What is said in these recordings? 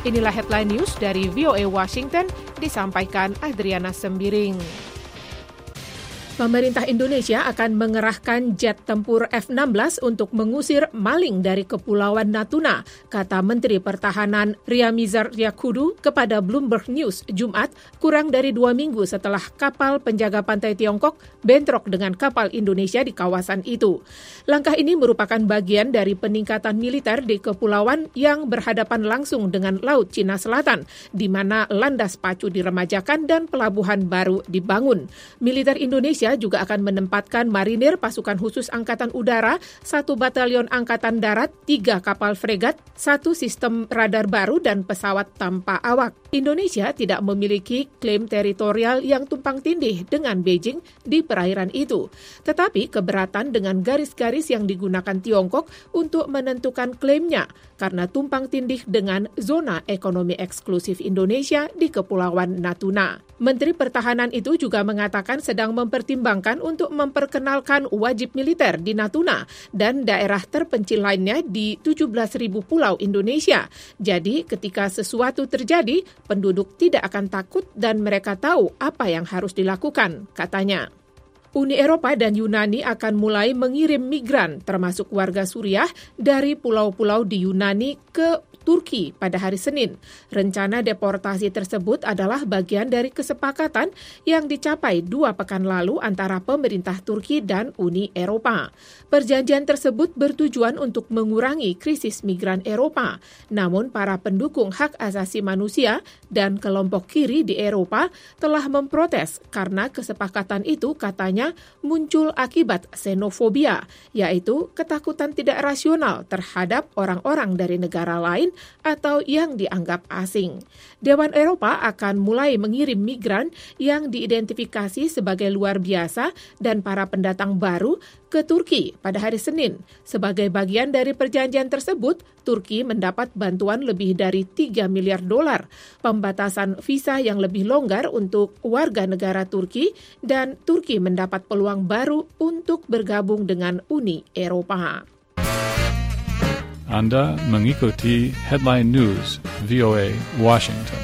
Inilah headline news dari VOA Washington, disampaikan Adriana Sembiring. Pemerintah Indonesia akan mengerahkan jet tempur F-16 untuk mengusir maling dari Kepulauan Natuna, kata Menteri Pertahanan Ryamizard Yakudu kepada Bloomberg News Jumat, kurang dari 2 minggu setelah kapal penjaga pantai Tiongkok bentrok dengan kapal Indonesia di kawasan itu. Langkah ini merupakan bagian dari peningkatan militer di kepulauan yang berhadapan langsung dengan Laut Cina Selatan, di mana landas pacu diremajakan dan pelabuhan baru dibangun. Militer Indonesia juga akan menempatkan marinir pasukan khusus Angkatan Udara, 1 batalion Angkatan Darat, 3 kapal fregat, 1 sistem radar baru dan pesawat tanpa awak. Indonesia tidak memiliki klaim teritorial yang tumpang tindih dengan Beijing di perairan itu. Tetapi keberatan dengan garis-garis yang digunakan Tiongkok untuk menentukan klaimnya karena tumpang tindih dengan zona ekonomi eksklusif Indonesia di Kepulauan Natuna. Menteri Pertahanan itu juga mengatakan sedang mempertimbangkan untuk memperkenalkan wajib militer di Natuna dan daerah terpencil lainnya di 17.000 pulau Indonesia. Jadi ketika sesuatu terjadi, penduduk tidak akan takut dan mereka tahu apa yang harus dilakukan, katanya. Uni Eropa dan Yunani akan mulai mengirim migran, termasuk warga Suriah, dari pulau-pulau di Yunani ke Turki pada hari Senin. Rencana deportasi tersebut adalah bagian dari kesepakatan yang dicapai 2 pekan lalu antara pemerintah Turki dan Uni Eropa. Perjanjian tersebut bertujuan untuk mengurangi krisis migran Eropa. Namun para pendukung hak asasi manusia dan kelompok kiri di Eropa telah memprotes karena kesepakatan itu katanya muncul akibat xenofobia, yaitu ketakutan tidak rasional terhadap orang-orang dari negara lain atau yang dianggap asing. Dewan Eropa akan mulai mengirim migran yang diidentifikasi sebagai luar biasa dan para pendatang baru ke Turki pada hari Senin. Sebagai bagian dari perjanjian tersebut, Turki mendapat bantuan lebih dari $3 miliar, pembatasan visa yang lebih longgar untuk warga negara Turki, dan Turki mendapat peluang baru untuk bergabung dengan Uni Eropa. Anda mengikuti Headline News VOA Washington.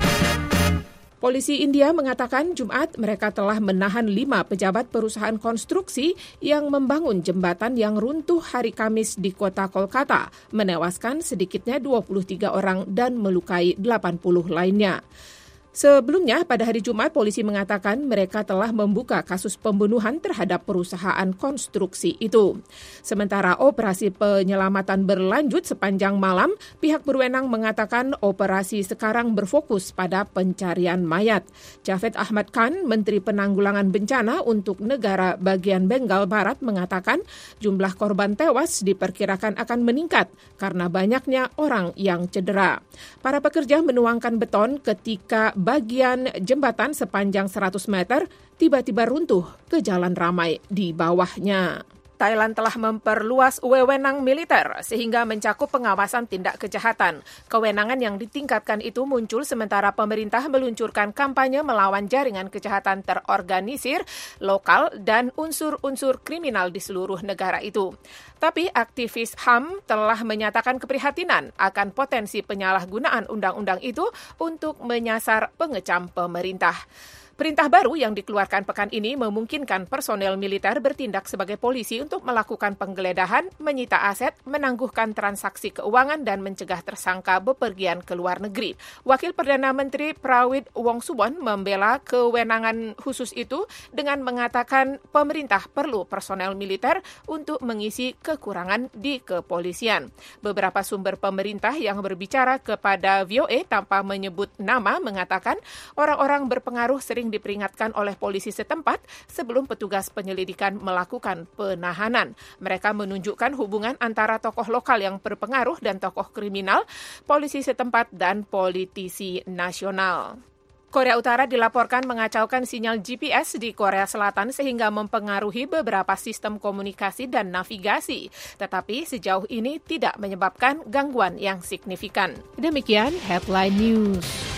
Polisi India mengatakan Jumat mereka telah menahan 5 pejabat perusahaan konstruksi yang membangun jembatan yang runtuh hari Kamis di kota Kolkata, menewaskan sedikitnya 23 orang dan melukai 80 lainnya. Sebelumnya, pada hari Jumat, polisi mengatakan mereka telah membuka kasus pembunuhan terhadap perusahaan konstruksi itu. Sementara operasi penyelamatan berlanjut sepanjang malam, pihak berwenang mengatakan operasi sekarang berfokus pada pencarian mayat. Javed Ahmad Khan, Menteri Penanggulangan Bencana untuk negara bagian Bengal Barat, mengatakan jumlah korban tewas diperkirakan akan meningkat karena banyaknya orang yang cedera. Para pekerja menuangkan beton ketika bagian jembatan sepanjang 100 meter tiba-tiba runtuh ke jalan ramai di bawahnya. Thailand telah memperluas wewenang militer sehingga mencakup pengawasan tindak kejahatan. Kewenangan yang ditingkatkan itu muncul sementara pemerintah meluncurkan kampanye melawan jaringan kejahatan terorganisir, lokal, dan unsur-unsur kriminal di seluruh negara itu. Tapi aktivis HAM telah menyatakan keprihatinan akan potensi penyalahgunaan undang-undang itu untuk menyasar pengecam pemerintah. Perintah baru yang dikeluarkan pekan ini memungkinkan personel militer bertindak sebagai polisi untuk melakukan penggeledahan, menyita aset, menangguhkan transaksi keuangan, dan mencegah tersangka bepergian ke luar negeri. Wakil Perdana Menteri Prawit Wongsuwon membela kewenangan khusus itu dengan mengatakan pemerintah perlu personel militer untuk mengisi kekurangan di kepolisian. Beberapa sumber pemerintah yang berbicara kepada VOA tanpa menyebut nama mengatakan orang-orang berpengaruh sering diperingatkan oleh polisi setempat sebelum petugas penyelidikan melakukan penahanan. Mereka menunjukkan hubungan antara tokoh lokal yang berpengaruh dan tokoh kriminal, polisi setempat, dan politisi nasional. Korea Utara dilaporkan mengacaukan sinyal GPS di Korea Selatan sehingga mempengaruhi beberapa sistem komunikasi dan navigasi. Tetapi sejauh ini tidak menyebabkan gangguan yang signifikan. Demikian Headline News.